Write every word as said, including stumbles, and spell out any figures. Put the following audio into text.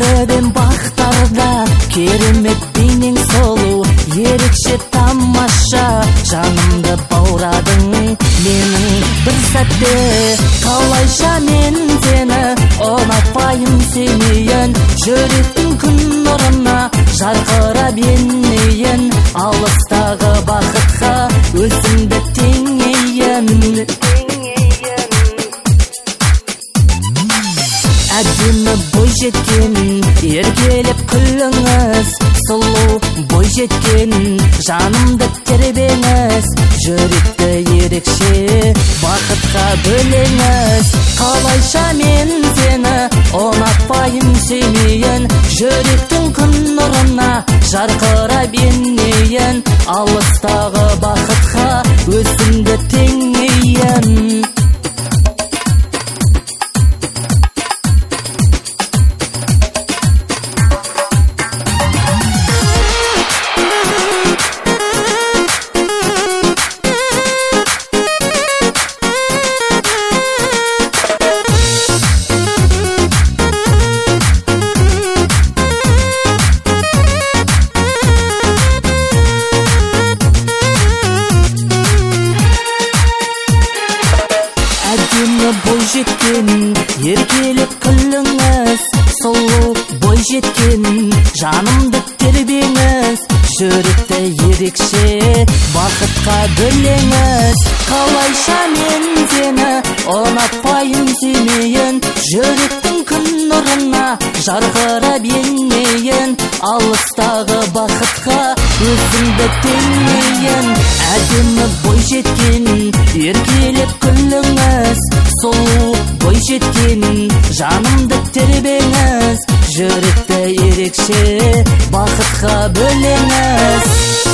көбем бақтарда, керемет бейнең сұлу, ерекше тамаша, жанымды баурадың менің бір сәтте. Қалайша мен сені ұнатпайын сүймейін, жүректің күн нұрына жарқырап енейін, алыстағы бақытқа өзімді теңейін. Әдемі бой жеткен, еркелеп күліңіз, сұлу бой жеткен, жанымды тербеңіз, жүректі ерекше бақытқа бөлеңіз. Қалайша мен сені ұнатпайын сүймейін, жүректің күн нұрына жарқырап енейін, алыстағы бақытқа өзімді теңейін. Бой жеткен, еркелеп күліңіз, сұлу бой жеткен, жанымды тербеңіз, жүректі ерекше бақытқа бөлеңіз. Қалайша мен сені ұнатпайын сүймейін, жүректің күн нұрына жарқырап енейін, алыстағы бақытқа өзімді теңейін. Әдемі бой жеткен, еркелеп күліңіз, сұлу бой жеткен, жанымды тербеңіз, жүректі ерекше бақытқа бөлеңіз.